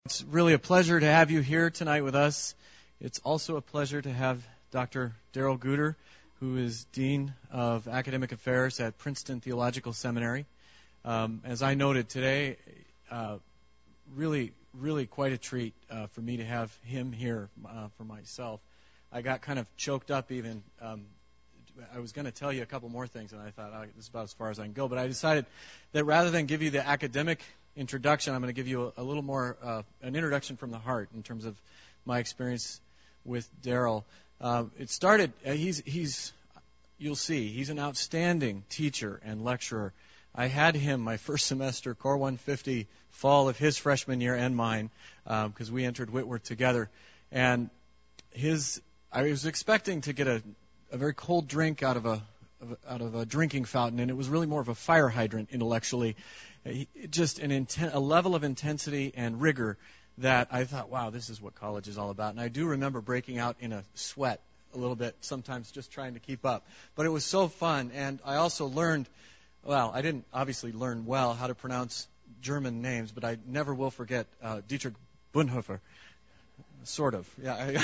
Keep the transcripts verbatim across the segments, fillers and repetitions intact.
It's really a pleasure to have you here tonight with us. It's also a pleasure to have Doctor Darrell Guder, who is Dean of Academic Affairs at Princeton Theological Seminary. Um, as I noted today, uh, really, really quite a treat uh, for me to have him here uh, for myself. I got kind of choked up even. Um, I was going to tell you a couple more things, and I thought, oh, this is about as far as I can go. But I decided that rather than give you the academic introduction, I'm going to give you a, a little more, uh, an introduction from the heart in terms of my experience with Darrell. Uh, it started, uh, he's, he's, you'll see, he's an outstanding teacher and lecturer. I had him my first semester, Core one fifty, fall of his freshman year and mine, because uh, we entered Whitworth together. And his, I was expecting to get a, a very cold drink out of a, of, out of a drinking fountain, and it was really more of a fire hydrant intellectually. He, just an inten- a level of intensity and rigor that I thought, wow, this is what college is all about. And I do remember breaking out in a sweat a little bit, sometimes just trying to keep up. But it was so fun, and I also learned, well, I didn't obviously learn well how to pronounce German names, but I never will forget uh, Dietrich Bonhoeffer. Sort of, yeah.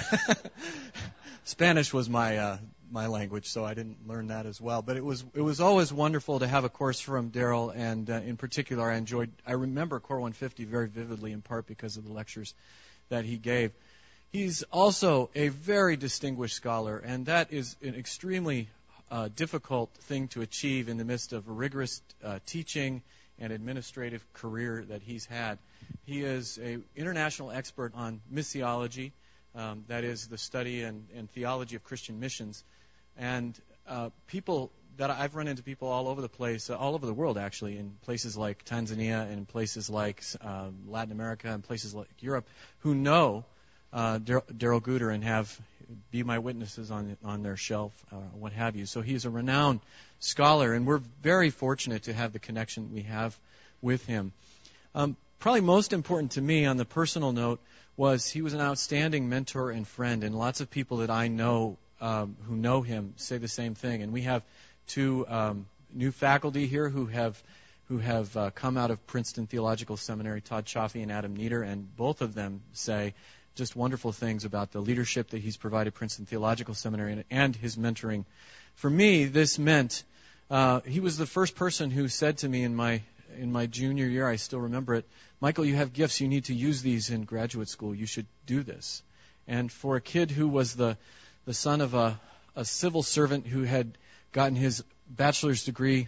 Spanish was my uh, my language, so I didn't learn that as well. But it was it was always wonderful to have a course from Darrell, and uh, in particular, I enjoyed. I remember Core one fifty very vividly, in part because of the lectures that he gave. He's also a very distinguished scholar, and that is an extremely uh, difficult thing to achieve in the midst of a rigorous uh, teaching and administrative career that he's had. He is an international expert on missiology, um, that is the study and, and theology of Christian missions. And uh, people that I've run into people all over the place, uh, all over the world actually, in places like Tanzania and in places like um, Latin America and places like Europe, who know uh, Darrell Guder and have be my witnesses on on their shelf, uh, what have you. So he's a renowned scholar, and we're very fortunate to have the connection we have with him. Um, probably most important to me on the personal note was he was an outstanding mentor and friend, and lots of people that I know um, who know him say the same thing. And we have two um, new faculty here who have who have uh, come out of Princeton Theological Seminary, Todd Chaffee and Adam Nieder, and both of them say just wonderful things about the leadership that he's provided Princeton Theological Seminary and, and his mentoring. For me, this meant uh, he was the first person who said to me in my in my junior year, I still remember it, Michael, you have gifts. You need to use these in graduate school. You should do this. And for a kid who was the the son of a, a civil servant who had gotten his bachelor's degree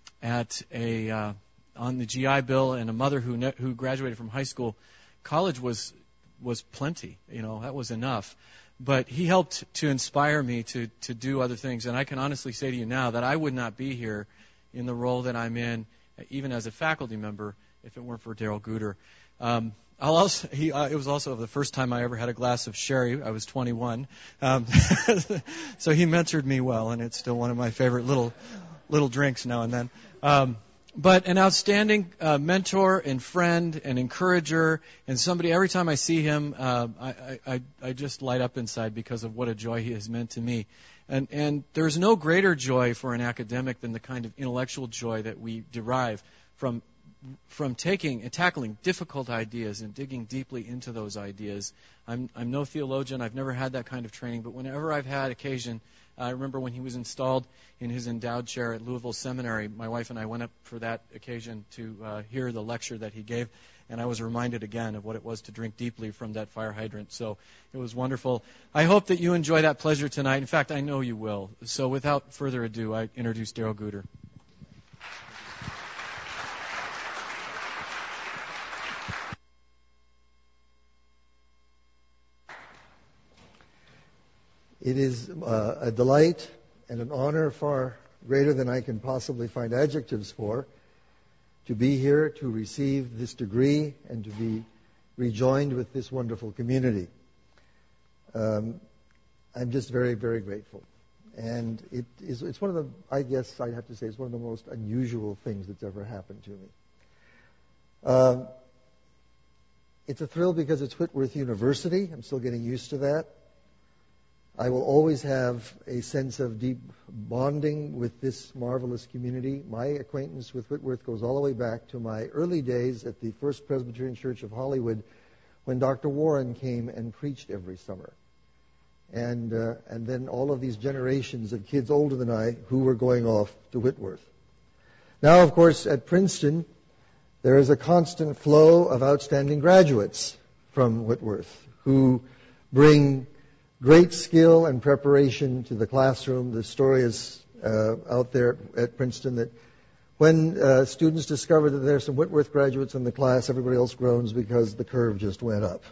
at a uh, on the G I Bill, and a mother who ne- who graduated from high school, college was was plenty. You know, that was enough. But he helped to inspire me to to do other things. And I can honestly say to you now that I would not be here in the role that I'm in, even as a faculty member, if it weren't for Darrell Guder. Um, I'll also, he, uh, it was also the first time I ever had a glass of sherry. I was twenty-one. Um, so he mentored me well, and it's still one of my favorite little little drinks now and then. Um, but an outstanding uh, mentor and friend and encourager, and somebody, every time I see him, uh, I, I, I just light up inside because of what a joy he has meant to me. And, and there's no greater joy for an academic than the kind of intellectual joy that we derive from from taking and tackling difficult ideas and digging deeply into those ideas. I'm, I'm no theologian. I've never had that kind of training, but whenever I've had occasion, I remember when he was installed in his endowed chair at Louisville Seminary, my wife and I went up for that occasion to uh, hear the lecture that he gave, and I was reminded again of what it was to drink deeply from that fire hydrant. So it was wonderful. I hope that you enjoy that pleasure tonight. In fact, I know you will. So without further ado, I introduce Darrell Guder. It is uh, a delight and an honor far greater than I can possibly find adjectives for to be here to receive this degree and to be rejoined with this wonderful community. Um, I'm just very, very grateful. And it is, it's one of the, I guess I have to say, it's one of the most unusual things that's ever happened to me. Um, it's a thrill because it's Whitworth University. I'm still getting used to that. I will always have a sense of deep bonding with this marvelous community. My acquaintance with Whitworth goes all the way back to my early days at the First Presbyterian Church of Hollywood, when Doctor Warren came and preached every summer. And, uh, and then all of these generations of kids older than I who were going off to Whitworth. Now, of course, at Princeton, there is a constant flow of outstanding graduates from Whitworth who bring great skill and preparation to the classroom. The story is uh, out there at Princeton that when uh, students discover that there are some Whitworth graduates in the class, everybody else groans because the curve just went up.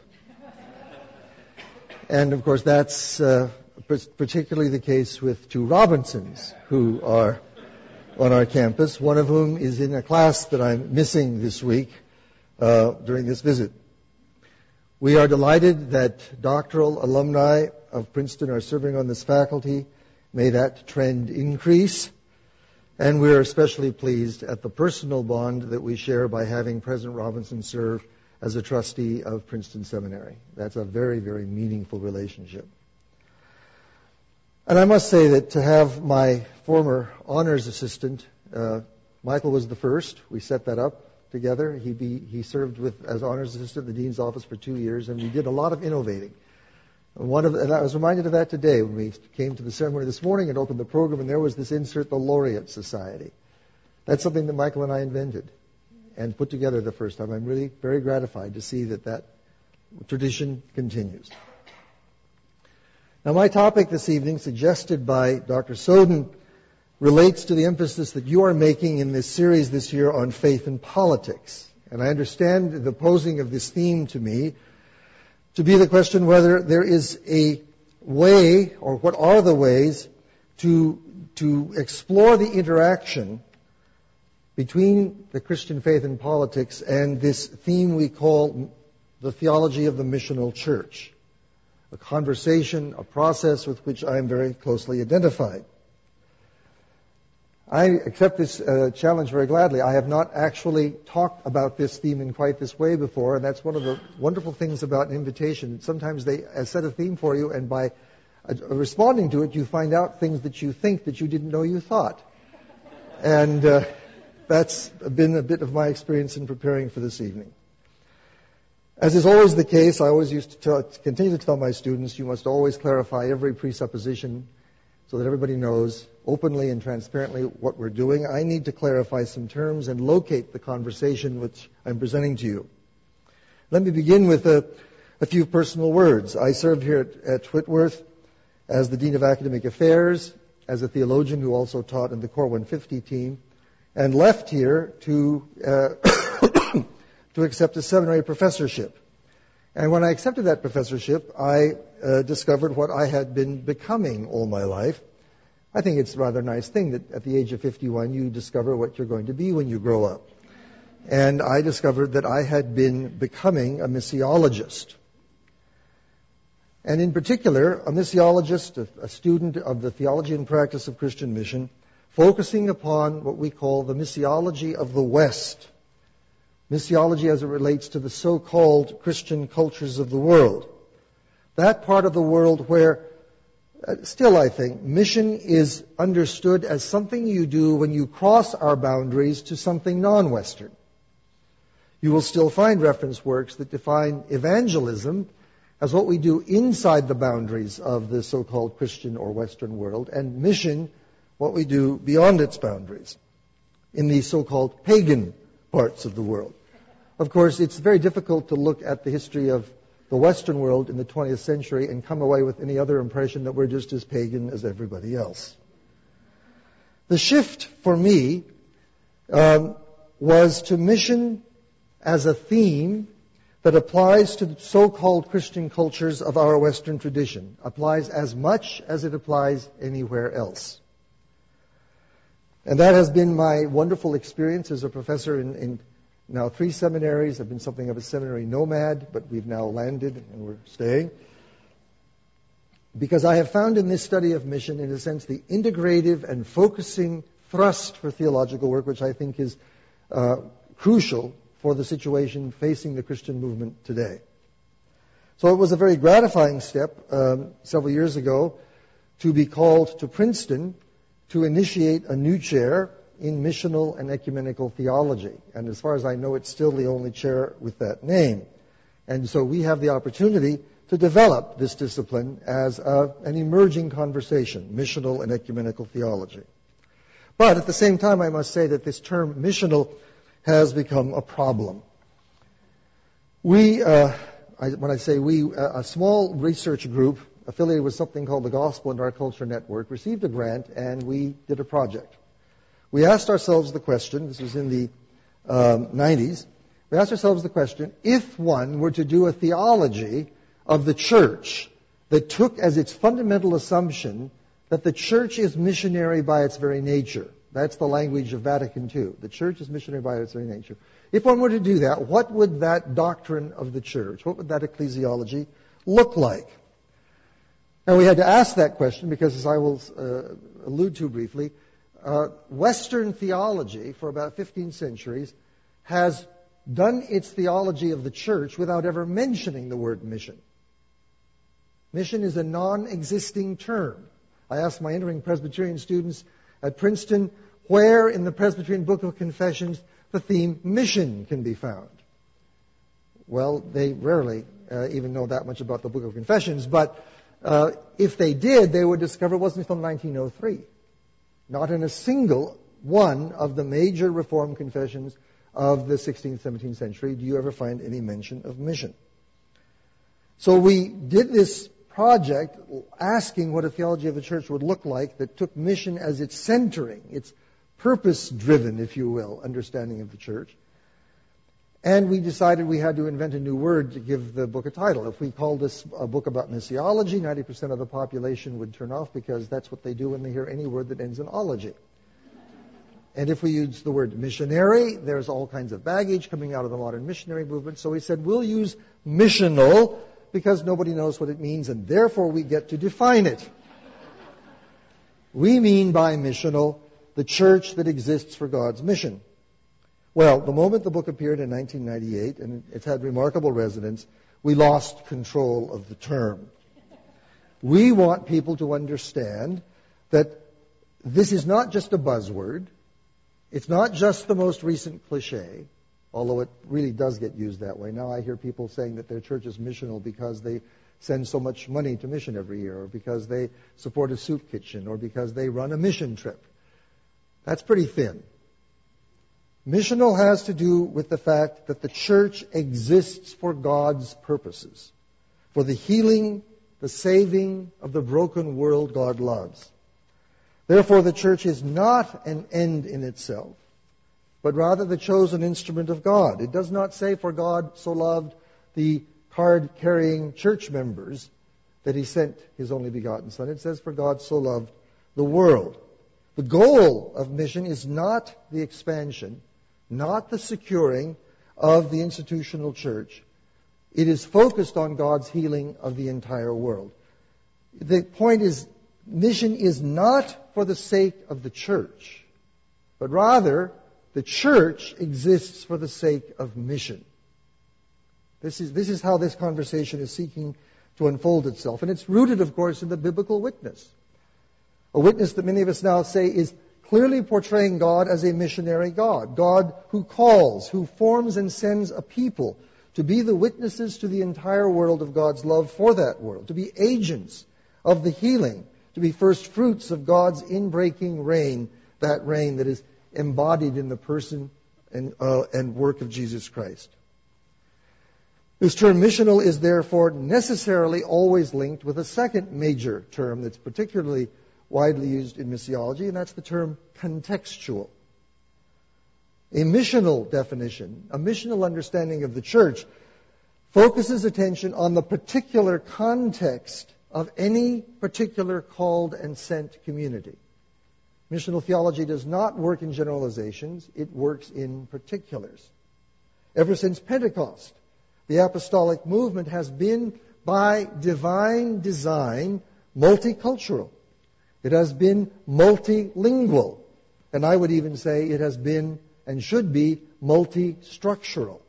And, of course, that's uh, particularly the case with two Robinsons who are on our campus, one of whom is in a class that I'm missing this week uh, during this visit. We are delighted that doctoral alumni of Princeton are serving on this faculty. May that trend increase. And we are especially pleased at the personal bond that we share by having President Robinson serve as a trustee of Princeton Seminary. That's a very, very meaningful relationship. And I must say that to have my former honors assistant, uh, Michael was the first. We set that up together. He, be, he served with as honors assistant in the dean's office for two years, and we did a lot of innovating. And, one of, and I was reminded of that today when we came to the ceremony this morning and opened the program, and there was this insert, the Laureate Society. That's something that Michael and I invented and put together the first time. I'm really very gratified to see that that tradition continues. Now, my topic this evening, suggested by Doctor Soden, relates to the emphasis that you are making in this series this year on faith and politics. And I understand the posing of this theme to me to be the question whether there is a way, or what are the ways, to, to explore the interaction between the Christian faith and politics and this theme we call the theology of the missional church. A conversation, a process with which I am very closely identified. I accept this uh, challenge very gladly. I have not actually talked about this theme in quite this way before, and that's one of the wonderful things about an invitation. Sometimes they uh, set a theme for you, and by uh, responding to it, you find out things that you think that you didn't know you thought. And uh, that's been a bit of my experience in preparing for this evening. As is always the case, I always used to tell, continue to tell my students, you must always clarify every presupposition so that everybody knows openly and transparently what we're doing. I need to clarify some terms and locate the conversation which I'm presenting to you. Let me begin with a, a few personal words. I served here at, at Whitworth as the Dean of Academic Affairs, as a theologian who also taught in the Core one fifty team, and left here to uh, to accept a seminary professorship. And when I accepted that professorship, I uh, discovered what I had been becoming all my life. I think it's a rather nice thing that at the age of fifty-one, you discover what you're going to be when you grow up. And I discovered that I had been becoming a missiologist. And in particular, a missiologist, a, a student of the theology and practice of Christian mission, focusing upon what we call the missiology of the West. Missiology as it relates to the so-called Christian cultures of the world. That part of the world where, uh, still I think, mission is understood as something you do when you cross our boundaries to something non-Western. You will still find reference works that define evangelism as what we do inside the boundaries of the so-called Christian or Western world, and mission, what we do beyond its boundaries, in the so-called pagan parts of the world. Of course, it's very difficult to look at the history of the Western world in the twentieth century and come away with any other impression that we're just as pagan as everybody else. The shift for me um, was to mission as a theme that applies to the so-called Christian cultures of our Western tradition, applies as much as it applies anywhere else. And that has been my wonderful experience as a professor in, in now three seminaries. I've been something of a seminary nomad, but we've now landed and we're staying. Because I have found in this study of mission, in a sense, the integrative and focusing thrust for theological work, which I think is uh, crucial for the situation facing the Christian movement today. So it was a very gratifying step um, several years ago to be called to Princeton to initiate a new chair in missional and ecumenical theology. And as far as I know, it's still the only chair with that name. And so we have the opportunity to develop this discipline as a, an emerging conversation, missional and ecumenical theology. But at the same time, I must say that this term missional has become a problem. We, uh, I, when I say we, a, a small research group affiliated with something called the Gospel and Our Culture Network received a grant, and we did a project. We asked ourselves the question, this was in the um, nineties, we asked ourselves the question, if one were to do a theology of the church that took as its fundamental assumption that the church is missionary by its very nature. That's the language of Vatican Two. The church is missionary by its very nature. If one were to do that, what would that doctrine of the church, what would that ecclesiology look like? And we had to ask that question because, as I will uh, allude to briefly, uh, Western theology for about fifteen centuries has done its theology of the church without ever mentioning the word mission. Mission is a non-existing term. I asked my entering Presbyterian students at Princeton where in the Presbyterian Book of Confessions the theme mission can be found. Well, they rarely uh, even know that much about the Book of Confessions, but uh, if they did, they would discover it wasn't until nineteen oh three. Not in a single one of the major Reformed confessions of the sixteenth, seventeenth century do you ever find any mention of mission. So we did this project asking what a theology of the church would look like that took mission as its centering, its purpose-driven, if you will, understanding of the church. And we decided we had to invent a new word to give the book a title. If we called this a book about missiology, ninety percent of the population would turn off because that's what they do when they hear any word that ends in ology. And if we use the word missionary, there's all kinds of baggage coming out of the modern missionary movement. So we said we'll use missional because nobody knows what it means, and therefore we get to define it. We mean by missional the church that exists for God's mission. Well, the moment the book appeared in nineteen ninety-eight, and it's had remarkable resonance, we lost control of the term. We want people to understand that this is not just a buzzword. It's not just the most recent cliche, although it really does get used that way. Now I hear people saying that their church is missional because they send so much money to mission every year, or because they support a soup kitchen, or because they run a mission trip. That's pretty thin. Missional has to do with the fact that the church exists for God's purposes, for the healing, the saving of the broken world God loves. Therefore, the church is not an end in itself, but rather the chosen instrument of God. It does not say, for God so loved the card-carrying church members that He sent His only begotten Son. It says, for God so loved the world. The goal of mission is not the expansion, not the securing of the institutional church. It is focused on God's healing of the entire world. The point is, mission is not for the sake of the church, but rather the church exists for the sake of mission. This is, this is how this conversation is seeking to unfold itself. And it's rooted, of course, in the biblical witness. A witness that many of us now say is clearly portraying God as a missionary God. God who calls, who forms and sends a people to be the witnesses to the entire world of God's love for that world, to be agents of the healing, to be first fruits of God's inbreaking reign, that reign that is embodied in the person and, uh, and work of Jesus Christ. This term missional is therefore necessarily always linked with a second major term that's particularly widely used in missiology, and that's the term contextual. A missional definition, a missional understanding of the church, focuses attention on the particular context of any particular called and sent community. Missional theology does not work in generalizations, it works in particulars. Ever since Pentecost, the apostolic movement has been, by divine design, multicultural. It has been multilingual. And I would even say it has been and should be multi-structural.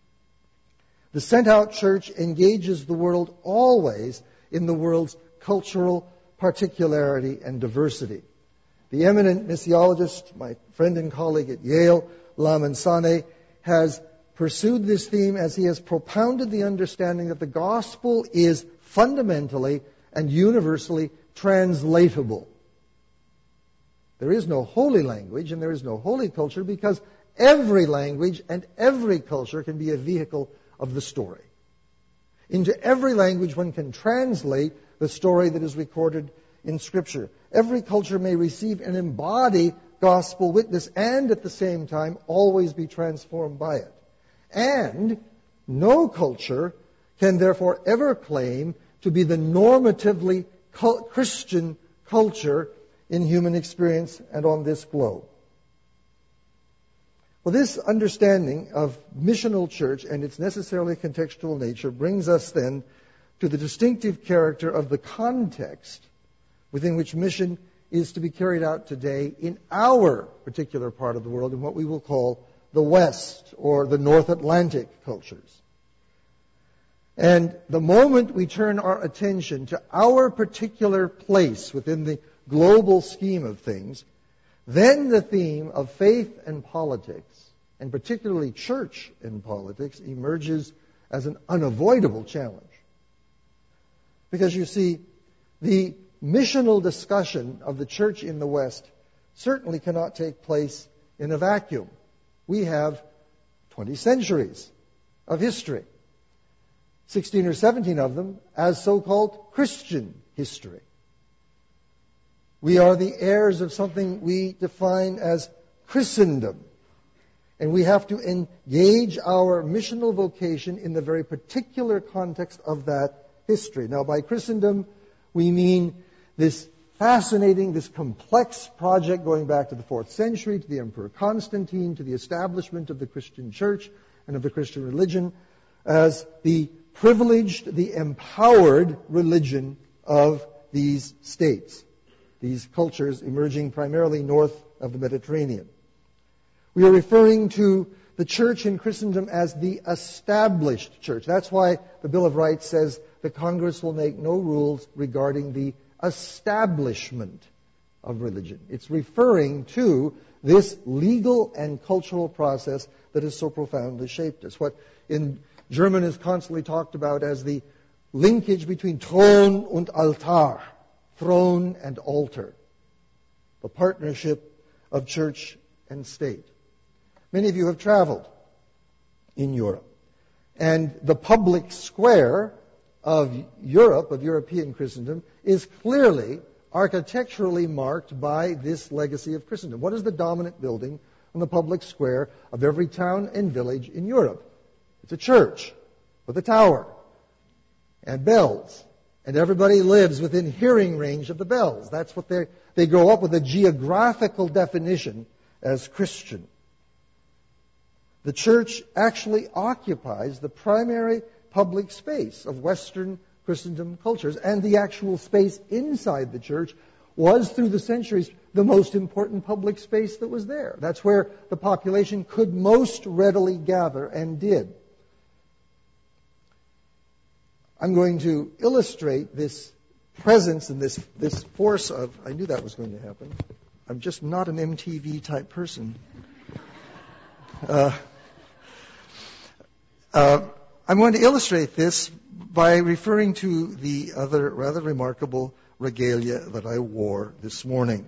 The sent-out church engages the world always in the world's cultural particularity and diversity. The eminent missiologist, my friend and colleague at Yale, Lamin Sanneh, has pursued this theme as he has propounded the understanding that the gospel is fundamentally and universally translatable. There is no holy language and there is no holy culture because every language and every culture can be a vehicle of the story. Into every language one can translate the story that is recorded in Scripture. Every culture may receive and embody gospel witness and at the same time always be transformed by it. And no culture can therefore ever claim to be the normatively Christian culture in human experience and on this globe. Well, this understanding of missional church and its necessarily contextual nature brings us then to the distinctive character of the context within which mission is to be carried out today in our particular part of the world, in what we will call the West or the North Atlantic cultures. And the moment we turn our attention to our particular place within the global scheme of things, then the theme of faith and politics, and particularly church and politics, emerges as an unavoidable challenge. Because you see, the missional discussion of the church in the West certainly cannot take place in a vacuum. We have twenty centuries of history, sixteen or seventeen of them as so-called Christian history. We are the heirs of something we define as Christendom. And we have to engage our missional vocation in the very particular context of that history. Now, by Christendom, we mean this fascinating, this complex project going back to the fourth century, to the Emperor Constantine, to the establishment of the Christian church and of the Christian religion as the privileged, the empowered religion of these states, these cultures emerging primarily north of the Mediterranean. We are referring to the church in Christendom as the established church. That's why the Bill of Rights says the Congress will make no rules regarding the establishment of religion. It's referring to this legal and cultural process that has so profoundly shaped us. What in German is constantly talked about as the linkage between Thron und Altar, throne and altar, the partnership of church and state. Many of you have traveled in Europe, and the public square of Europe, of European Christendom, is clearly architecturally marked by this legacy of Christendom. What is the dominant building on the public square of every town and village in Europe? It's a church with a tower and bells, and everybody lives within hearing range of the bells. That's what they they grow up with, a geographical definition as Christian. The church actually occupies the primary public space of Western Christendom cultures, and the actual space inside the church was, through the centuries, the most important public space that was there. That's where the population could most readily gather, and did. I'm going to illustrate this presence and this, this force of, I knew that was going to happen. I'm just not an M T V type person. Uh, uh, I'm going to illustrate this by referring to the other rather remarkable regalia that I wore this morning.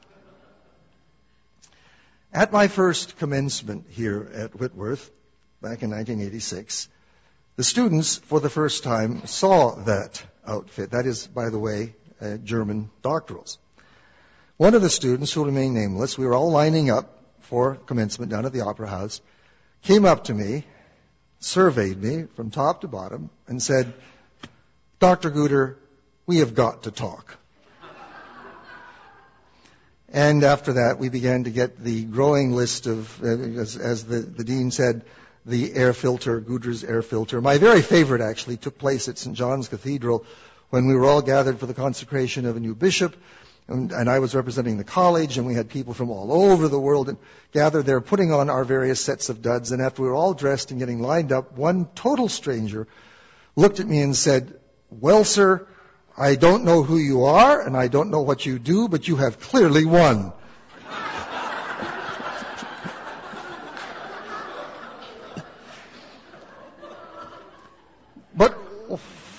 At my first commencement here at Whitworth, back in nineteen eighty-six, the students, for the first time, saw that outfit. That is, by the way, uh, German doctorals. One of the students, who will remain nameless, we were all lining up for commencement down at the Opera House, came up to me, surveyed me from top to bottom, and said, "Doctor Guder, we have got to talk." And after that, we began to get the growing list of, uh, as, as the, the dean said, the air filter, Guder's air filter. My very favorite, actually, took place at Saint John's Cathedral when we were all gathered for the consecration of a new bishop, and, and I was representing the college, and we had people from all over the world and gathered there putting on our various sets of duds. And after we were all dressed and getting lined up, one total stranger looked at me and said, "Well, sir, I don't know who you are, and I don't know what you do, but you have clearly won."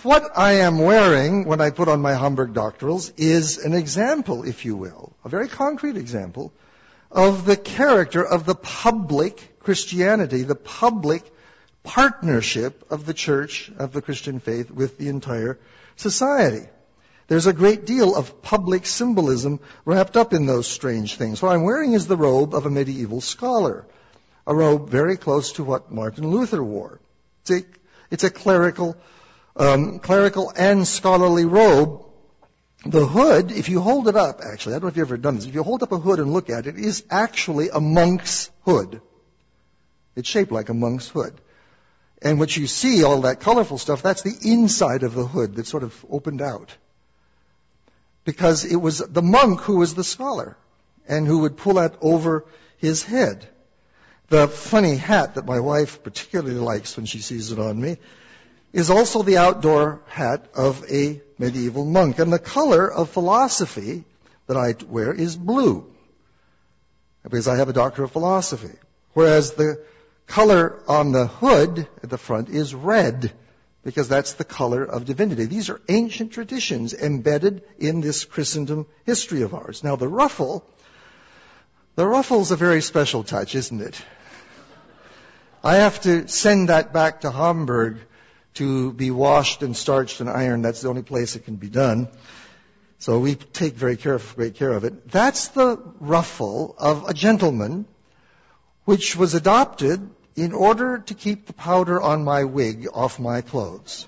what I am wearing when I put on my Hamburg doctorals is an example, if you will, a very concrete example of the character of the public Christianity, the public partnership of the church, of the Christian faith, with the entire society. There's a great deal of public symbolism wrapped up in those strange things. What I'm wearing is the robe of a medieval scholar, a robe very close to what Martin Luther wore. It's a, it's a clerical, um, clerical and scholarly robe. The hood, if you hold it up, actually, I don't know if you've ever done this, if you hold up a hood and look at it, it is actually a monk's hood. It's shaped like a monk's hood. And what you see, all that colorful stuff, that's the inside of the hood that sort of opened out. Because it was the monk who was the scholar and who would pull that over his head. The funny hat that my wife particularly likes when she sees it on me is also the outdoor hat of a medieval monk. And the color of philosophy that I wear is blue, because I have a doctor of philosophy. Whereas the color on the hood at the front is red, because that's the color of divinity. These are ancient traditions embedded in this Christendom history of ours. Now the ruffle, the ruffle's a very special touch, isn't it? I have to send that back to Hamburg to be washed and starched and ironed. That's the only place it can be done. So we take very careful, great care of it. That's the ruffle of a gentleman, which was adopted in order to keep the powder on my wig off my clothes.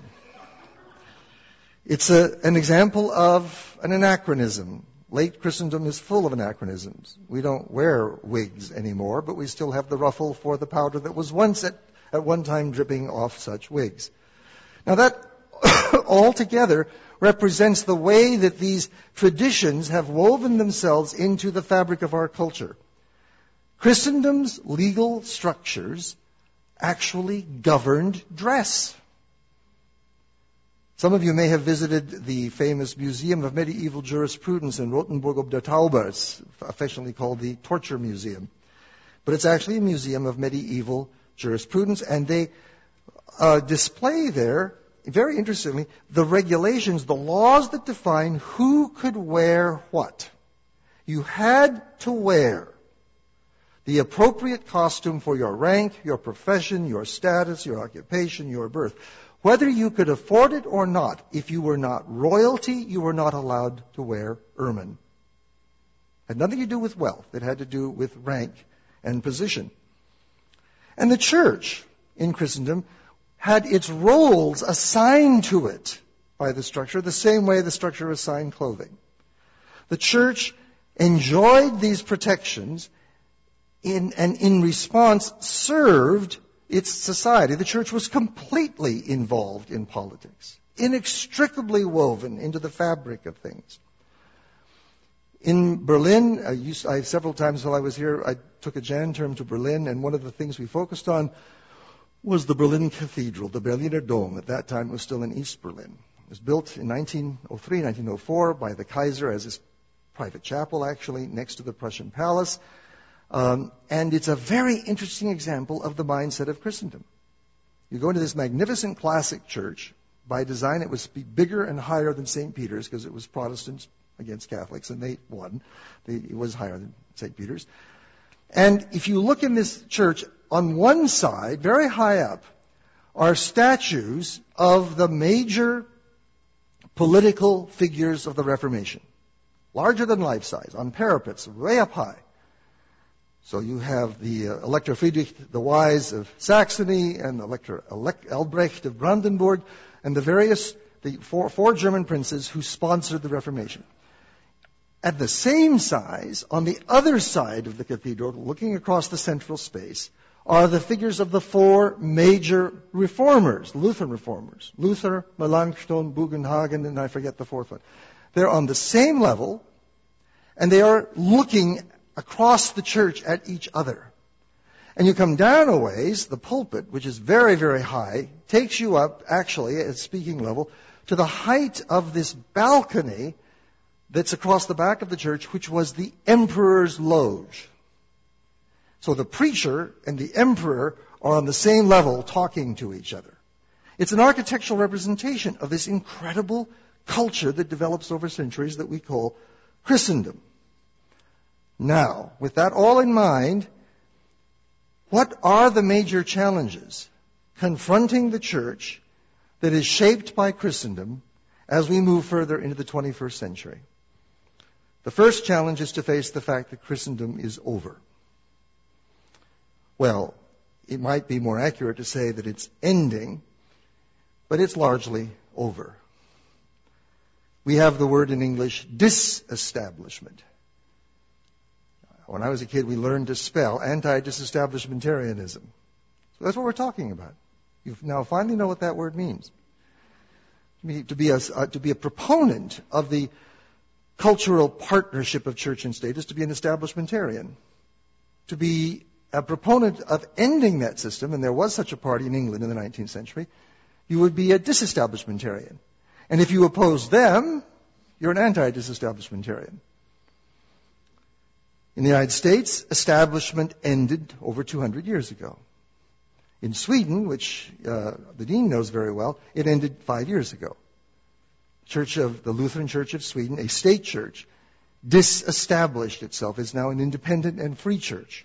It's a, an example of an anachronism. Late Christendom is full of anachronisms. We don't wear wigs anymore, but we still have the ruffle for the powder that was once at, at one time dripping off such wigs. Now that altogether represents the way that these traditions have woven themselves into the fabric of our culture. Christendom's legal structures actually governed dress. Some of you may have visited the famous Museum of Medieval Jurisprudence in Rothenburg ob der Tauber. It's affectionately called the Torture Museum. But it's actually a museum of medieval jurisprudence, and they uh, display there, very interestingly, the regulations, the laws that define who could wear what. You had to wear the appropriate costume for your rank, your profession, your status, your occupation, your birth. Whether you could afford it or not, if you were not royalty, you were not allowed to wear ermine. It had nothing to do with wealth. It had to do with rank and position. And the church in Christendom had its roles assigned to it by the structure, the same way the structure assigned clothing. The church enjoyed these protections in, and in response served its society. The church was completely involved in politics, inextricably woven into the fabric of things. In Berlin, I used, I, several times while I was here, I took a Jan term to Berlin, and one of the things we focused on was the Berlin Cathedral, the Berliner Dom. At that time, it was still in East Berlin. It was built in nineteen oh three, nineteen oh four by the Kaiser as his private chapel, actually, next to the Prussian Palace. Um, and it's a very interesting example of the mindset of Christendom. You go into this magnificent classic church. By design, it was bigger and higher than Saint Peter's because it was Protestants against Catholics, and they won. They, it was higher than Saint Peter's. And if you look in this church, on one side, very high up, are statues of the major political figures of the Reformation. Larger than life size, on parapets, way up high. So you have the uh, Elector Friedrich the Wise of Saxony and Elector Elect- Albrecht of Brandenburg and the various, the four, four German princes who sponsored the Reformation. At the same size, on the other side of the cathedral, looking across the central space, are the figures of the four major reformers, Lutheran reformers. Luther, Melanchthon, Bugenhagen, and I forget the fourth one. They're on the same level, and they are looking across the church at each other. And you come down a ways, the pulpit, which is very, very high, takes you up, actually, at speaking level, to the height of this balcony that's across the back of the church, which was the emperor's loge. So the preacher and the emperor are on the same level talking to each other. It's an architectural representation of this incredible culture that develops over centuries that we call Christendom. Now, with that all in mind, what are the major challenges confronting the church that is shaped by Christendom as we move further into the twenty-first century? The first challenge is to face the fact that Christendom is over. Well, it might be more accurate to say that it's ending, but it's largely over. We have the word in English, disestablishment. When I was a kid, we learned to spell anti-disestablishmentarianism. So that's what we're talking about. You now finally know what that word means. To be, to be, a, uh, to be a proponent of the cultural partnership of church and state is to be an establishmentarian. To be a proponent of ending that system, and there was such a party in England in the nineteenth century, you would be a disestablishmentarian. And if you oppose them, you're an anti-disestablishmentarian. In the United States, establishment ended over two hundred years ago. In Sweden, which uh, the dean knows very well, it ended five years ago. Church of the Lutheran Church of Sweden, a state church, disestablished itself, is now an independent and free church.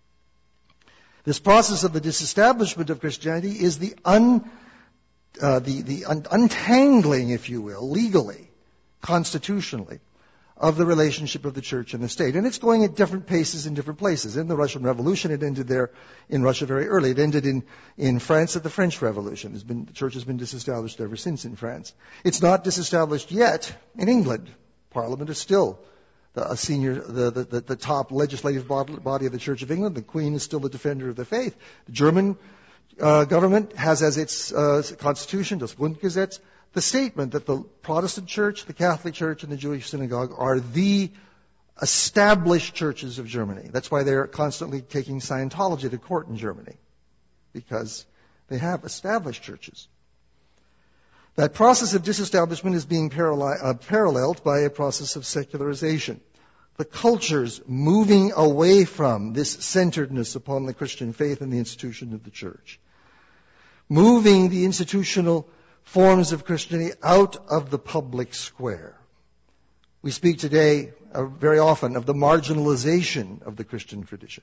This process of the disestablishment of Christianity is the un, uh, the, the un- untangling, if you will, legally, constitutionally, of the relationship of the church and the state. And it's going at different paces in different places. In the Russian Revolution, it ended there in Russia very early. It ended in, in France at the French Revolution. It's been, the church has been disestablished ever since in France. It's not disestablished yet in England. Parliament is still the a senior, the, the, the top legislative body of the Church of England. The Queen is still the defender of the faith. The German uh, government has as its uh, constitution, das Grundgesetz, the statement that the Protestant Church, the Catholic Church, and the Jewish synagogue are the established churches of Germany. That's why they're constantly taking Scientology to court in Germany, because they have established churches. That process of disestablishment is being parallel, uh, paralleled by a process of secularization. The culture's moving away from this centeredness upon the Christian faith and the institution of the church. Moving the institutional forms of Christianity out of the public square. We speak today uh, very often of the marginalization of the Christian tradition.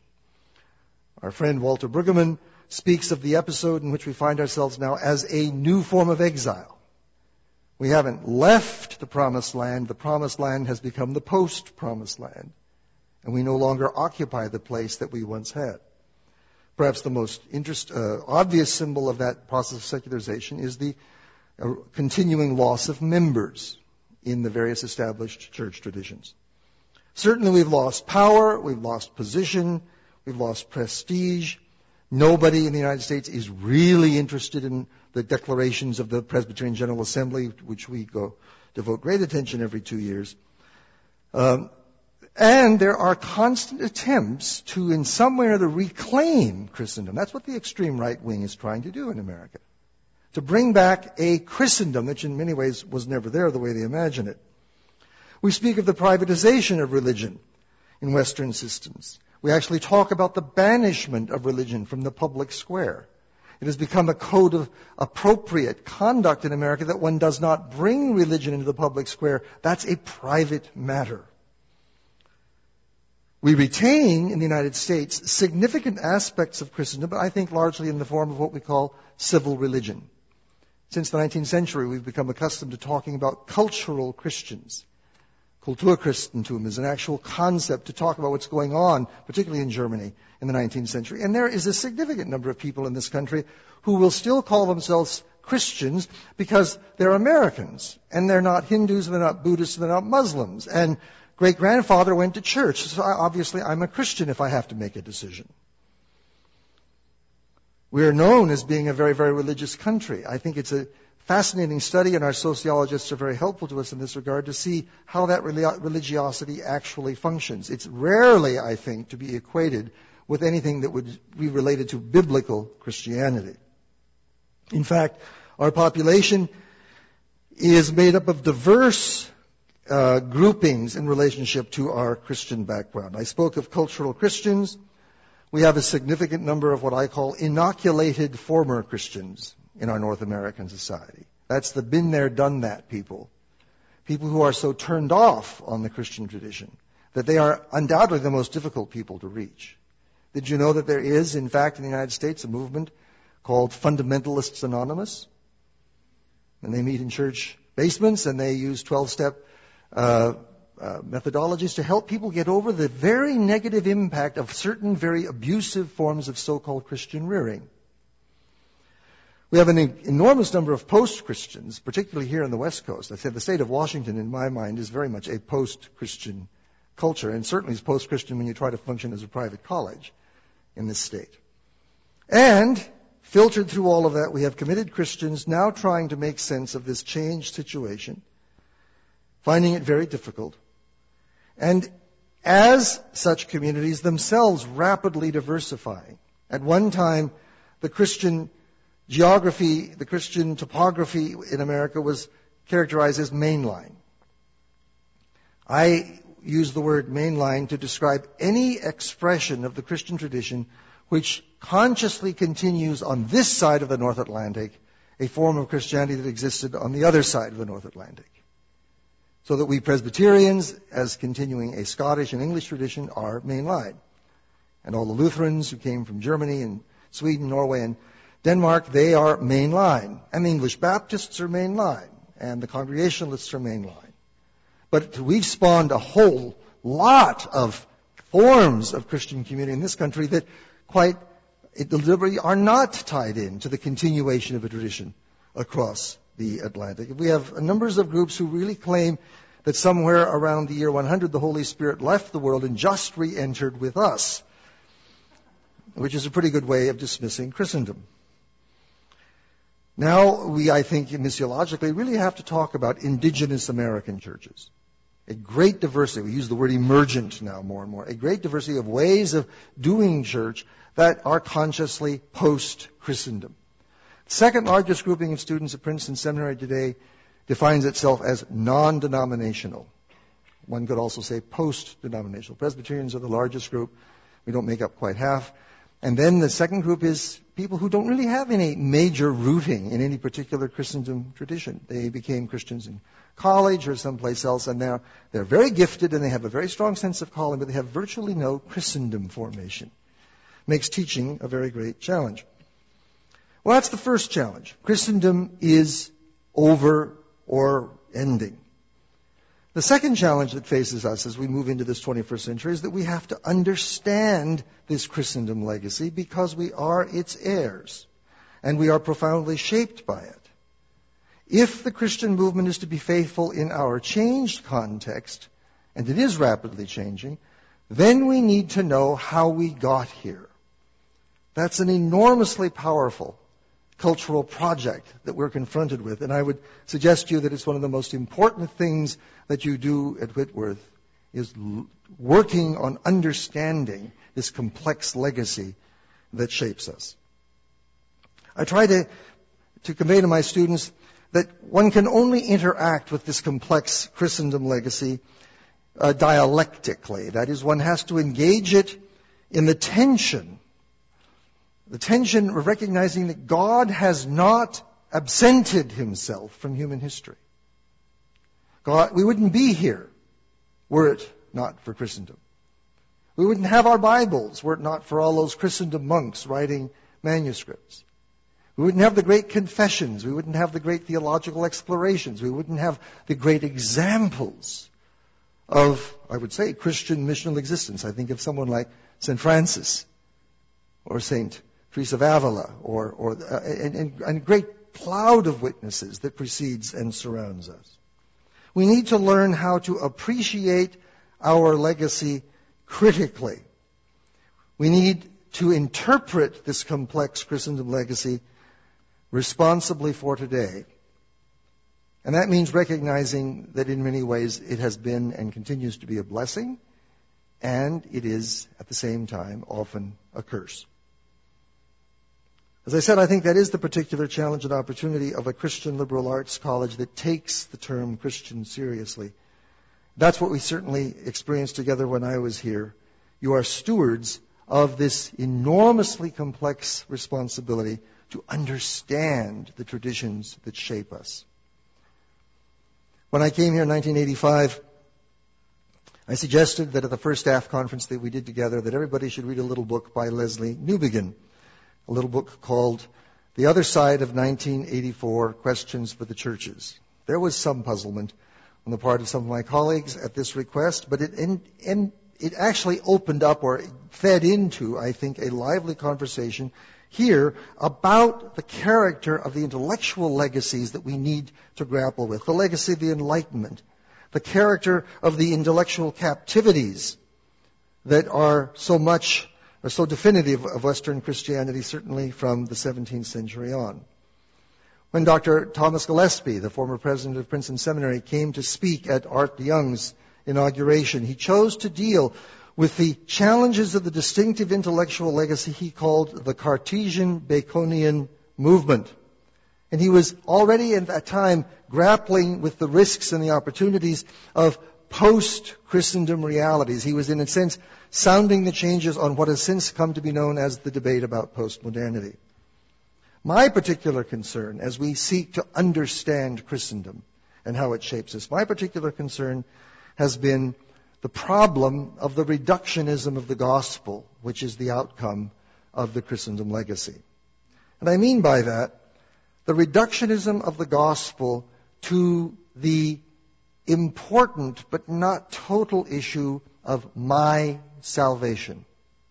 Our friend Walter Brueggemann speaks of the episode in which we find ourselves now as a new form of exile. We haven't left the promised land. The promised land has become the post-promised land. And we no longer occupy the place that we once had. Perhaps the most interest, uh, obvious symbol of that process of secularization is the a continuing loss of members in the various established church traditions. Certainly we've lost power, we've lost position, we've lost prestige. Nobody in the United States is really interested in the declarations of the Presbyterian General Assembly, which we go devote great attention every two years. Um, and there are constant attempts to, in some way or other, reclaim Christendom. That's what the extreme right wing is trying to do in America. To bring back a Christendom, which in many ways was never there the way they imagine it. We speak of the privatization of religion in Western systems. We actually talk about the banishment of religion from the public square. It has become a code of appropriate conduct in America that one does not bring religion into the public square. That's a private matter. We retain in the United States significant aspects of Christendom, but I think largely in the form of what we call civil religion. Since the nineteenth century, we've become accustomed to talking about cultural Christians. Kulturchristentum is an actual concept to talk about what's going on, particularly in Germany in the nineteenth century. And there is a significant number of people in this country who will still call themselves Christians because they're Americans. And they're not Hindus, and they're not Buddhists, and they're not Muslims. And great-grandfather went to church, so obviously I'm a Christian if I have to make a decision. We are known as being a very, very religious country. I think it's a fascinating study, and our sociologists are very helpful to us in this regard to see how that religiosity actually functions. It's rarely, I think, to be equated with anything that would be related to biblical Christianity. In fact, our population is made up of diverse uh, groupings in relationship to our Christian background. I spoke of cultural Christians. We have a significant number of what I call inoculated former Christians. in our North American society. That's the been there, done that people. People who are so turned off on the Christian tradition that they are undoubtedly the most difficult people to reach. Did you know that there is, in fact, in the United States, a movement called Fundamentalists Anonymous? And they meet in church basements and they use twelve-step uh, uh, methodologies to help people get over the very negative impact of certain very abusive forms of so-called Christian rearing. We have an enormous number of post-Christians, particularly here on the West Coast. I said the state of Washington, in my mind, is very much a post-Christian culture, and certainly is post-Christian when you try to function as a private college in this state. And filtered through all of that, we have committed Christians now trying to make sense of this changed situation, finding it very difficult. And as such communities themselves rapidly diversifying. At one time, the Christian geography, the Christian topography in America was characterized as mainline. I use the word mainline to describe any expression of the Christian tradition which consciously continues on this side of the North Atlantic a form of Christianity that existed on the other side of the North Atlantic. So that we Presbyterians, as continuing a Scottish and English tradition, are mainline. And all the Lutherans who came from Germany and Sweden, Norway, and Denmark, they are mainline. And the English Baptists are mainline. And the Congregationalists are mainline. But we've spawned a whole lot of forms of Christian community in this country that quite deliberately are not tied in to the continuation of a tradition across the Atlantic. We have numbers of groups who really claim that somewhere around the year one hundred the Holy Spirit left the world and just re-entered with us, which is a pretty good way of dismissing Christendom. Now we, I think, missiologically really have to talk about indigenous American churches. A great diversity, we use the word emergent now more and more, a great diversity of ways of doing church that are consciously post-Christendom. The second largest grouping of students at Princeton Seminary today defines itself as non-denominational. One could also say post-denominational. Presbyterians are the largest group. We don't make up quite half. And then the second group is people who don't really have any major rooting in any particular Christendom tradition. They became Christians in college or someplace else, and they're, they're very gifted and they have a very strong sense of calling, but they have virtually no Christendom formation. Makes teaching a very great challenge. Well, that's the first challenge. Christendom is over or ending. The second challenge that faces us as we move into this twenty-first century is that we have to understand this Christendom legacy because we are its heirs and we are profoundly shaped by it. If the Christian movement is to be faithful in our changed context, and it is rapidly changing, then we need to know how we got here. That's an enormously powerful cultural project that we're confronted with. And I would suggest to you that it's one of the most important things that you do at Whitworth is l- working on understanding this complex legacy that shapes us. I try to, to convey to my students that one can only interact with this complex Christendom legacy uh, dialectically. That is, one has to engage it in the tension The tension of recognizing that God has not absented himself from human history. God, we wouldn't be here were it not for Christendom. We wouldn't have our Bibles were it not for all those Christendom monks writing manuscripts. We wouldn't have the great confessions. We wouldn't have the great theological explorations. We wouldn't have the great examples of, I would say, Christian missional existence. I think of someone like Saint Francis or Saint Teresa of Avila, or, or uh, and, and, and a great cloud of witnesses that precedes and surrounds us. We need to learn how to appreciate our legacy critically. We need to interpret this complex Christendom legacy responsibly for today. And that means recognizing that in many ways it has been and continues to be a blessing, and it is, at the same time, often a curse. As I said, I think that is the particular challenge and opportunity of a Christian liberal arts college that takes the term Christian seriously. That's what we certainly experienced together when I was here. You are stewards of this enormously complex responsibility to understand the traditions that shape us. When I came here in nineteen eighty-five, I suggested that at the first staff conference that we did together that everybody should read a little book by Leslie Newbigin, a little book called The Other Side of nineteen eighty-four, Questions for the Churches. There was some puzzlement on the part of some of my colleagues at this request, but it, in, in, it actually opened up or fed into, I think, a lively conversation here about the character of the intellectual legacies that we need to grapple with, the legacy of the Enlightenment, the character of the intellectual captivities that are so much, or so definitive of Western Christianity, certainly from the seventeenth century on. When Doctor Thomas Gillespie, the former president of Princeton Seminary, came to speak at Art Young's inauguration, he chose to deal with the challenges of the distinctive intellectual legacy he called the Cartesian Baconian movement. And he was already at that time grappling with the risks and the opportunities of post-Christendom realities. He was, in a sense, sounding the changes on what has since come to be known as the debate about postmodernity. My particular concern, as we seek to understand Christendom and how it shapes us, my particular concern has been the problem of the reductionism of the gospel, which is the outcome of the Christendom legacy. And I mean by that, the reductionism of the gospel to the important but not total issue of my salvation.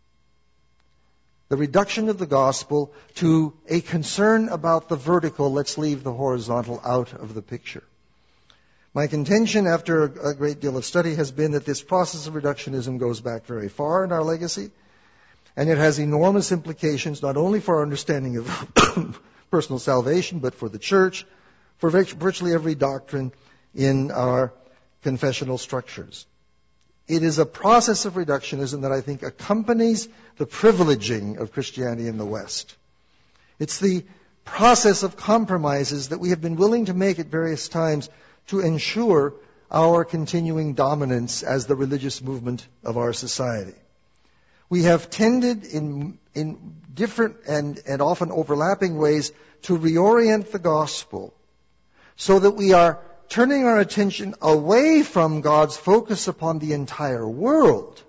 The reduction of the gospel to a concern about the vertical, let's leave the horizontal out of the picture. My contention after a great deal of study has been that this process of reductionism goes back very far in our legacy, and it has enormous implications not only for our understanding of personal salvation, but for the church, for virtually every doctrine in our confessional structures. It is a process of reductionism that I think accompanies the privileging of Christianity in the West. It's the process of compromises that we have been willing to make at various times to ensure our continuing dominance as the religious movement of our society. We have tended in, in different and, and often overlapping ways to reorient the gospel so that we are turning our attention away from God's focus upon the entire world.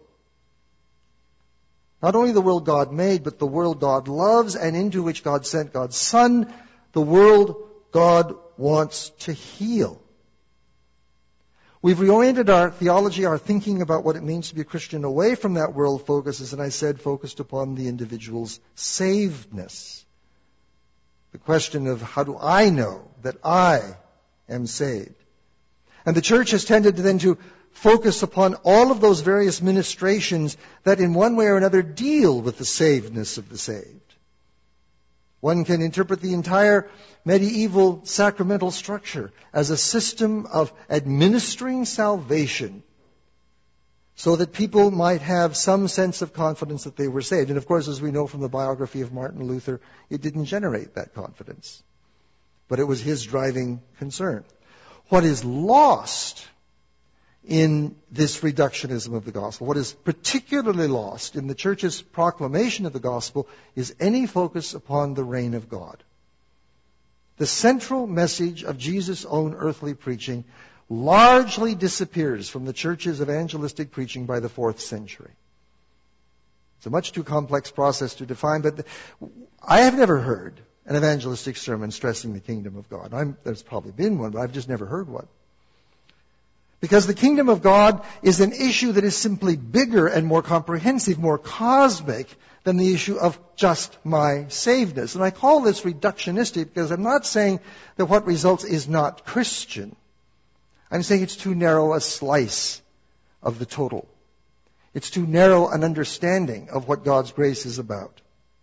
Not only the world God made, but the world God loves and into which God sent God's Son, the world God wants to heal. We've reoriented our theology, our thinking about what it means to be a Christian away from that world focus, as I said, focused upon the individual's savedness. The question of how do I know that I am saved? And the church has tended then to focus upon all of those various ministrations that in one way or another deal with the savedness of the saved. One can interpret the entire medieval sacramental structure as a system of administering salvation so that people might have some sense of confidence that they were saved. And of course, as we know from the biography of Martin Luther, it didn't generate that confidence. But it was his driving concern. What is lost in this reductionism of the gospel, what is particularly lost in the church's proclamation of the gospel, is any focus upon the reign of God. The central message of Jesus' own earthly preaching largely disappears from the church's evangelistic preaching by the fourth century. It's a much too complex process to define, but I have never heard an evangelistic sermon stressing the kingdom of God. I'm, there's probably been one, but I've just never heard one. Because the kingdom of God is an issue that is simply bigger and more comprehensive, more cosmic than the issue of just my savedness. And I call this reductionistic because I'm not saying that what results is not Christian. I'm saying it's too narrow a slice of the total. It's too narrow an understanding of what God's grace is about.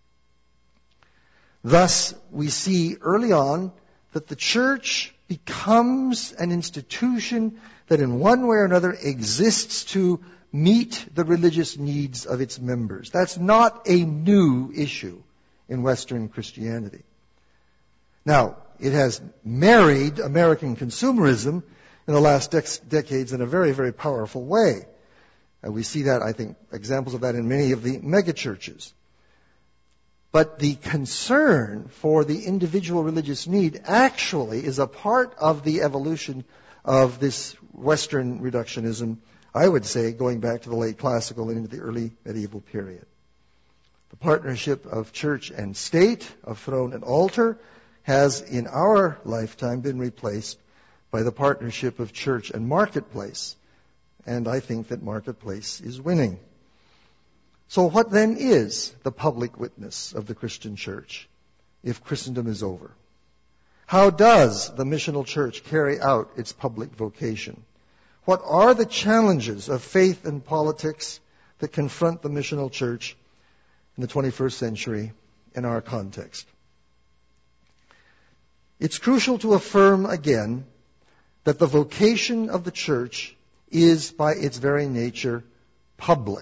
Thus, we see early on that the church becomes an institution that in one way or another exists to meet the religious needs of its members. That's not a new issue in Western Christianity. Now, it has married American consumerism in the last dec- decades in a very, very powerful way. And we see that, I think, examples of that in many of the megachurches. But the concern for the individual religious need actually is a part of the evolution of this Western reductionism, I would say, going back to the late classical and into the early medieval period. The partnership of church and state, of throne and altar, has in our lifetime been replaced by the partnership of church and marketplace. And I think that marketplace is winning. So what then is the public witness of the Christian church if Christendom is over? How does the missional church carry out its public vocation? What are the challenges of faith and politics that confront the missional church in the twenty-first century in our context? It's crucial to affirm again that the vocation of the church is by its very nature public.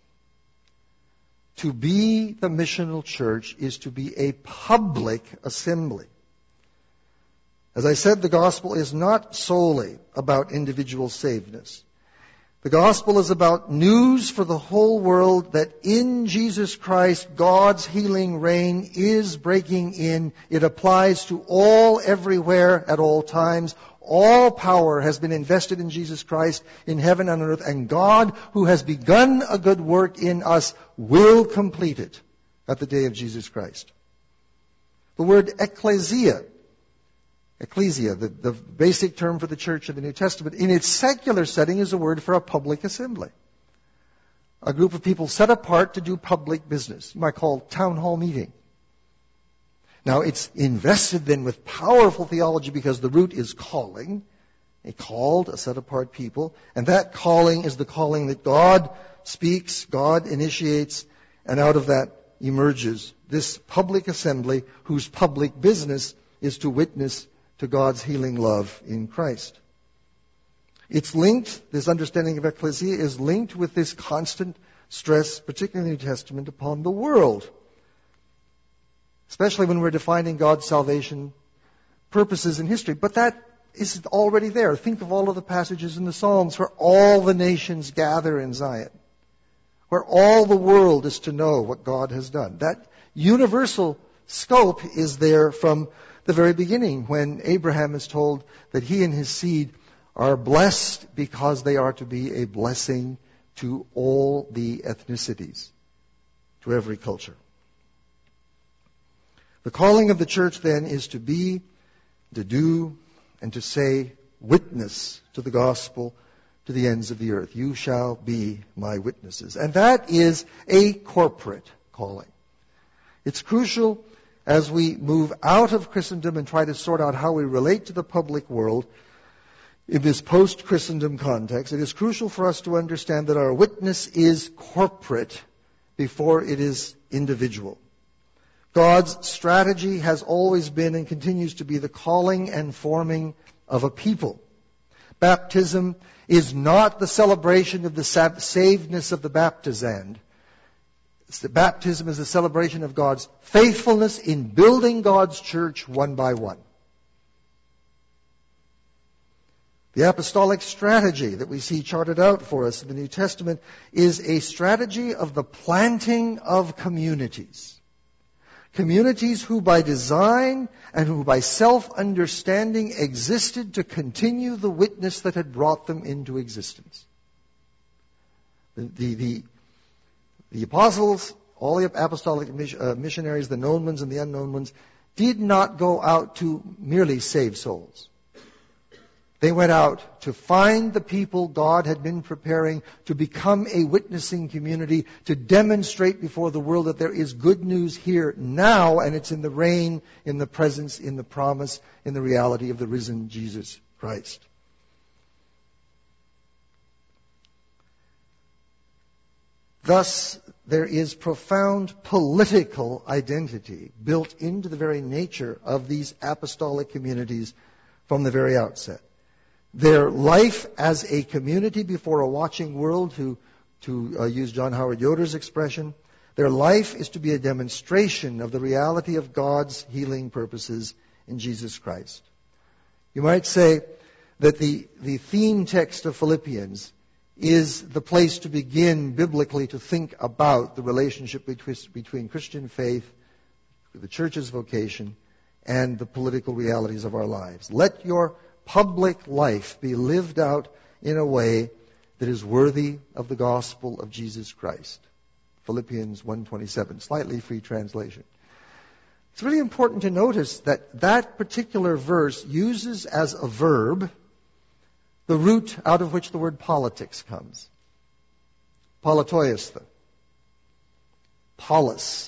To be the missional church is to be a public assembly. As I said, the gospel is not solely about individual savedness. The gospel is about news for the whole world that in Jesus Christ, God's healing reign is breaking in. It applies to all, everywhere, at all times. All power has been invested in Jesus Christ in heaven and on earth, and God, who has begun a good work in us, will complete it at the day of Jesus Christ. The word ecclesia, ecclesia, the, the basic term for the church of the New Testament, in its secular setting is a word for a public assembly. A group of people set apart to do public business. You might call town hall meeting. Now, it's invested then with powerful theology because the root is calling, a called, a set-apart people. And that calling is the calling that God speaks, God initiates, and out of that emerges this public assembly whose public business is to witness to God's healing love in Christ. It's linked, this understanding of ecclesia is linked with this constant stress, particularly in the New Testament, upon the world. Especially when we're defining God's salvation purposes in history. But that is already there. Think of all of the passages in the Psalms where all the nations gather in Zion, where all the world is to know what God has done. That universal scope is there from the very beginning when Abraham is told that he and his seed are blessed because they are to be a blessing to all the ethnicities, to every culture. The calling of the church then is to be, to do, and to say, witness to the gospel to the ends of the earth. You shall be my witnesses. And that is a corporate calling. It's crucial as we move out of Christendom and try to sort out how we relate to the public world in this post-Christendom context. It is crucial for us to understand that our witness is corporate before it is individual. God's strategy has always been and continues to be the calling and forming of a people. Baptism is not the celebration of the savedness of the baptizand. The baptism is a celebration of God's faithfulness in building God's church one by one. The apostolic strategy that we see charted out for us in the New Testament is a strategy of the planting of communities. Communities who by design and who by self-understanding existed to continue the witness that had brought them into existence. The, the, the, the apostles, all the apostolic missionaries, the known ones and the unknown ones, did not go out to merely save souls. They went out to find the people God had been preparing to become a witnessing community, to demonstrate before the world that there is good news here now, and it's in the reign, in the presence, in the promise, in the reality of the risen Jesus Christ. Thus, there is profound political identity built into the very nature of these apostolic communities from the very outset. Their life as a community before a watching world, to, to uh, use John Howard Yoder's expression, their life is to be a demonstration of the reality of God's healing purposes in Jesus Christ. You might say that the, the theme text of Philippians is the place to begin biblically to think about the relationship between, between Christian faith the church's vocation, and the political realities of our lives. Let your public life be lived out in a way that is worthy of the gospel of Jesus Christ. Philippians one twenty-seven, slightly free translation. It's really important to notice that that particular verse uses as a verb the root out of which the word politics comes. Politoiesthe. Polis.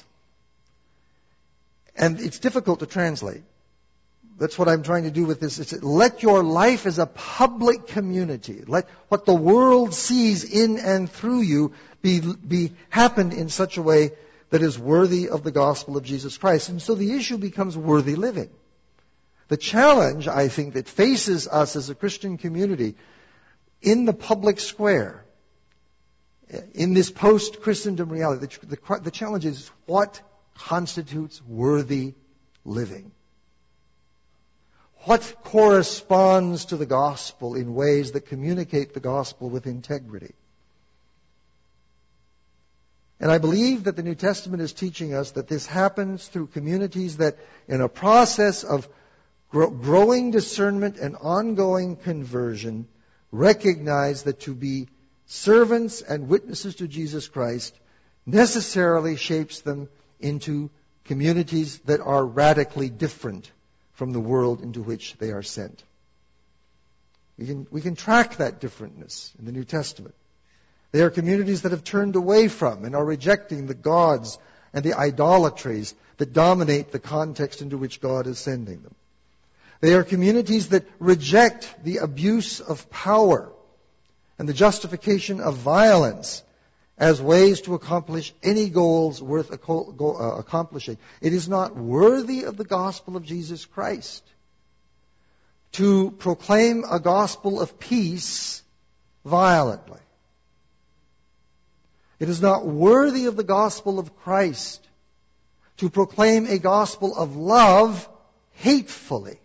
And it's difficult to translate. That's what I'm trying to do with this. It's let your life as a public community, let what the world sees in and through you be, be happen in such a way that is worthy of the gospel of Jesus Christ. And so the issue becomes worthy living. The challenge, I think, that faces us as a Christian community in the public square, in this post-Christendom reality, the, the, the challenge is what constitutes worthy living? What corresponds to the gospel in ways that communicate the gospel with integrity? And I believe that the New Testament is teaching us that this happens through communities that, in a process of gro- growing discernment and ongoing conversion, recognize that to be servants and witnesses to Jesus Christ necessarily shapes them into communities that are radically different from the world into which they are sent. We can, we can track that differentness in the New Testament. They are communities that have turned away from and are rejecting the gods and the idolatries that dominate the context into which God is sending them. They are communities that reject the abuse of power and the justification of violence as ways to accomplish any goals worth accomplishing. It is not worthy of the gospel of Jesus Christ to proclaim a gospel of peace violently. It is not worthy of the gospel of Christ to proclaim a gospel of love hatefully.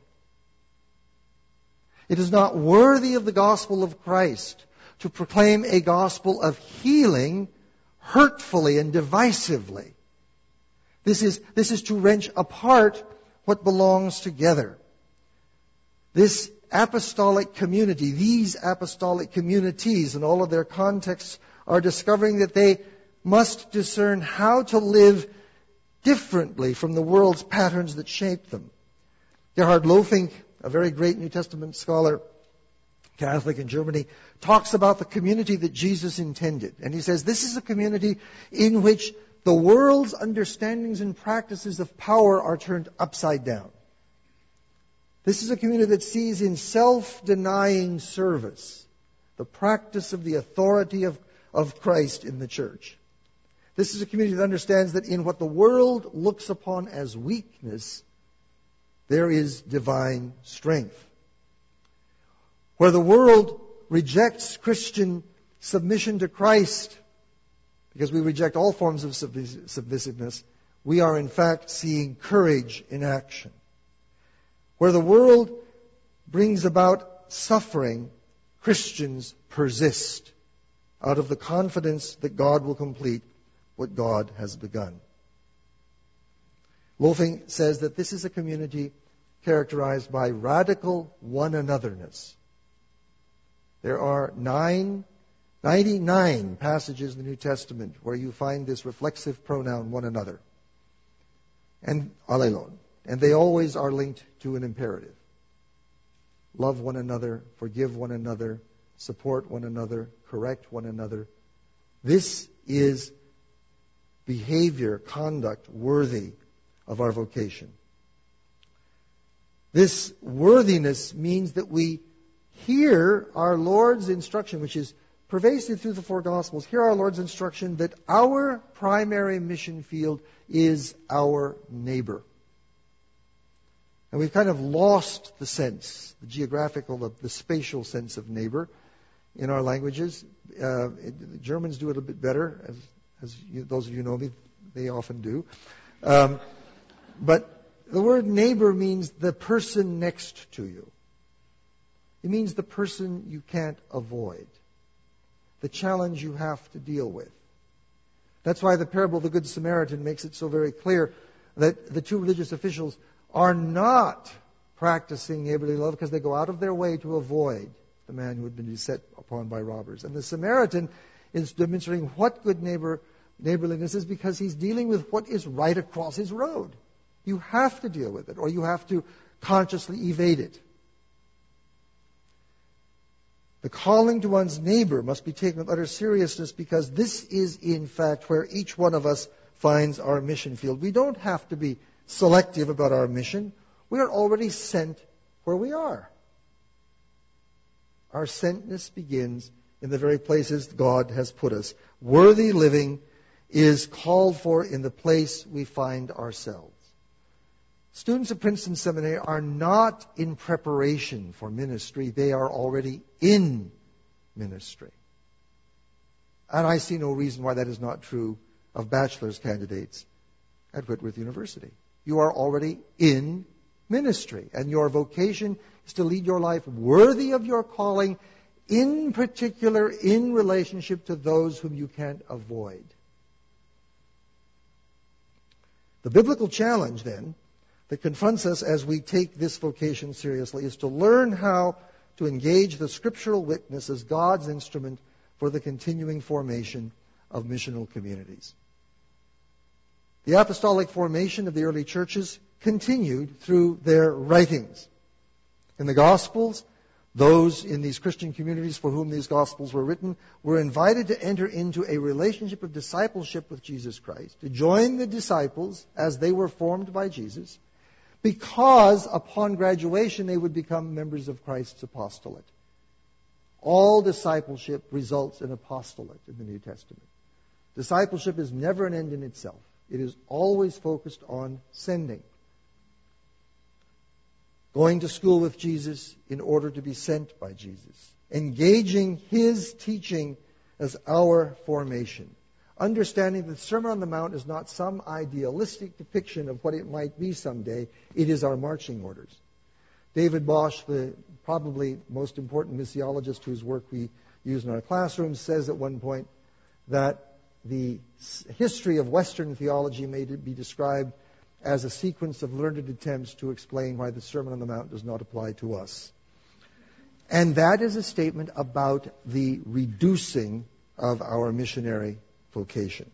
It is not worthy of the gospel of Christ to proclaim a gospel of healing hurtfully and divisively. This is, this is to wrench apart what belongs together. This apostolic community, these apostolic communities and all of their contexts are discovering that they must discern how to live differently from the world's patterns that shape them. Gerhard Lofink, a very great New Testament scholar, Catholic in Germany, talks about the community that Jesus intended. And he says this is a community in which the world's understandings and practices of power are turned upside down. This is a community that sees in self-denying service the practice of the authority of, of Christ in the church. This is a community that understands that in what the world looks upon as weakness, there is divine strength. Where the world rejects Christian submission to Christ, because we reject all forms of submissiveness, we are in fact seeing courage in action. Where the world brings about suffering, Christians persist out of the confidence that God will complete what God has begun. Lofink says that this is a community characterized by radical one-anotherness. There are nine, ninety-nine passages in the New Testament where you find this reflexive pronoun one another, and allelon, and they always are linked to an imperative. Love one another, forgive one another, support one another, correct one another. This is behavior, conduct worthy of our vocation. This worthiness means that we hear our Lord's instruction, which is pervasive through the four Gospels. Hear our Lord's instruction that our primary mission field is our neighbor. And we've kind of lost the sense, the geographical, the, the spatial sense of neighbor in our languages. Uh, it, the Germans do it a bit better, as, as you, those of you know me, they often do. Um, but the word neighbor means the person next to you. It means the person you can't avoid, the challenge you have to deal with. That's why the parable of the Good Samaritan makes it so very clear. that the two religious officials are not practicing neighborly love because they go out of their way to avoid the man who had been beset upon by robbers. And the Samaritan is demonstrating what good neighbor neighborliness is because he's dealing with what is right across his road. You have to deal with it, or you have to consciously evade it. The calling to one's neighbor must be taken with utter seriousness because this is, in fact, where each one of us finds our mission field. We don't have to be selective about our mission. We are already sent where we are. Our sentness begins in the very places God has put us. Worthy living is called for in the place we find ourselves. Students of Princeton Seminary are not in preparation for ministry. They are already in ministry. And I see no reason why that is not true of bachelor's candidates at Whitworth University. You are already in ministry, and your vocation is to lead your life worthy of your calling, in particular in relationship to those whom you can't avoid. The biblical challenge, then, that confronts us as we take this vocation seriously is to learn how to engage the scriptural witness as God's instrument for the continuing formation of missional communities. The apostolic formation of the early churches continued through their writings. In the Gospels, those in these Christian communities for whom these Gospels were written were invited to enter into a relationship of discipleship with Jesus Christ, to join the disciples as they were formed by Jesus, because upon graduation they would become members of Christ's apostolate. All discipleship results in apostolate in the New Testament. Discipleship is never an end in itself. It is always focused on sending. Going to school with Jesus in order to be sent by Jesus. Engaging His teaching as our formation. Understanding that the Sermon on the Mount is not some idealistic depiction of what it might be someday. It is our marching orders. David Bosch, the probably most important missiologist whose work we use in our classrooms, says at one point that the history of Western theology may be described as a sequence of learned attempts to explain why the Sermon on the Mount does not apply to us. And that is a statement about the reducing of our missionary vocation.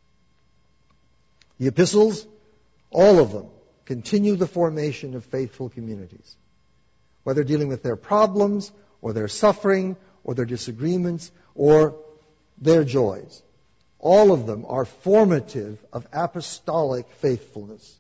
The epistles, all of them, continue the formation of faithful communities. Whether dealing with their problems, or their suffering, or their disagreements, or their joys. All of them are formative of apostolic faithfulness.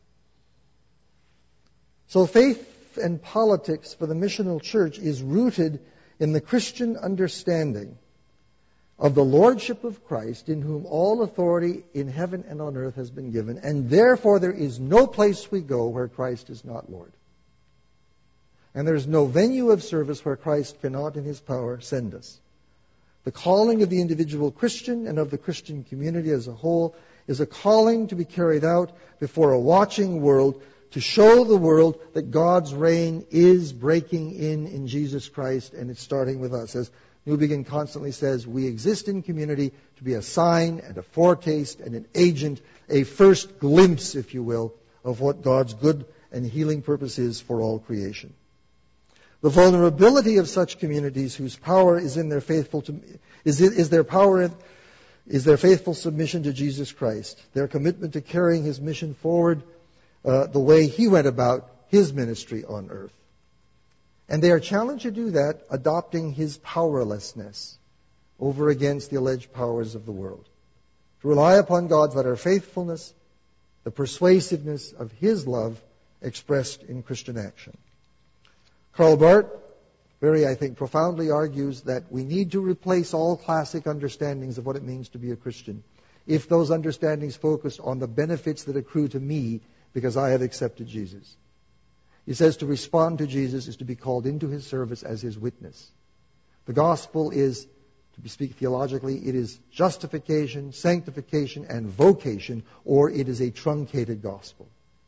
So faith and politics for the missional church is rooted in the Christian understanding of the lordship of Christ, in whom all authority in heaven and on earth has been given, and therefore there is no place we go where Christ is not Lord. And there is no venue of service where Christ cannot in His power send us. The calling of the individual Christian and of the Christian community as a whole is a calling to be carried out before a watching world, to show the world that God's reign is breaking in in Jesus Christ, and it's starting with us. As Newbegin constantly says, we exist in community to be a sign and a foretaste and an agent, a first glimpse, if you will, of what God's good and healing purpose is for all creation. The vulnerability of such communities whose power is in their faithful to, is, is their power in, is their faithful submission to Jesus Christ, their commitment to carrying His mission forward uh, the way He went about His ministry on earth. And they are challenged to do that, adopting His powerlessness over against the alleged powers of the world. To rely upon God's utter faithfulness, the persuasiveness of His love expressed in Christian action. Karl Barth, very, I think, profoundly argues that we need to replace all classic understandings of what it means to be a Christian if those understandings focus on the benefits that accrue to me because I have accepted Jesus. He says to respond to Jesus is to be called into His service as His witness. The gospel is, to speak theologically, it is justification, sanctification, and vocation, or it is a truncated gospel.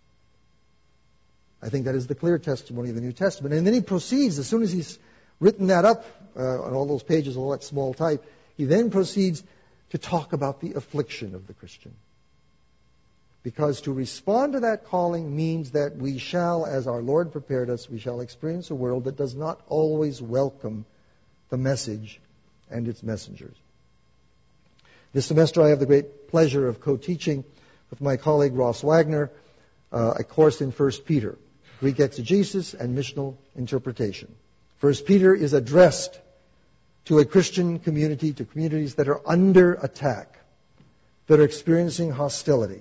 I think that is the clear testimony of the New Testament. And then he proceeds, as soon as he's written that up uh, on all those pages, all that small type, he then proceeds to talk about the affliction of the Christian. Because to respond to that calling means that we shall, as our Lord prepared us, we shall experience a world that does not always welcome the message and its messengers. This semester I have the great pleasure of co-teaching with my colleague Ross Wagner uh, a course in First Peter, Greek exegesis and missional interpretation. First Peter is addressed to a Christian community, to communities that are under attack, that are experiencing hostility.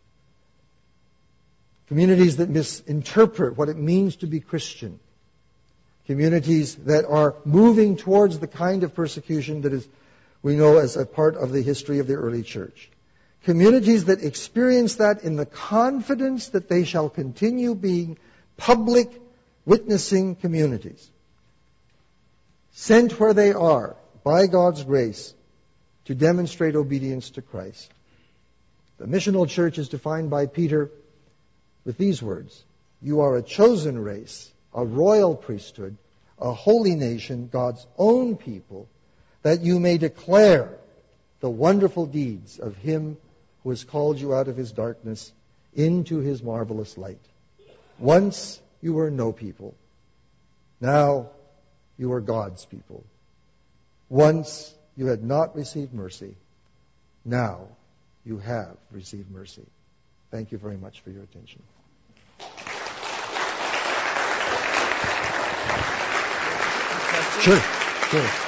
Communities that misinterpret what it means to be Christian. Communities that are moving towards the kind of persecution that is, we know, as a part of the history of the early church. Communities that experience that in the confidence that they shall continue being public witnessing communities, sent where they are by God's grace to demonstrate obedience to Christ. The missional church is defined by Peter with these words: you are a chosen race, a royal priesthood, a holy nation, God's own people, that you may declare the wonderful deeds of Him who has called you out of His darkness into His marvelous light. Once you were no people. Now you are God's people. Once you had not received mercy. Now you have received mercy. Thank you very much for your attention. Sure, sure.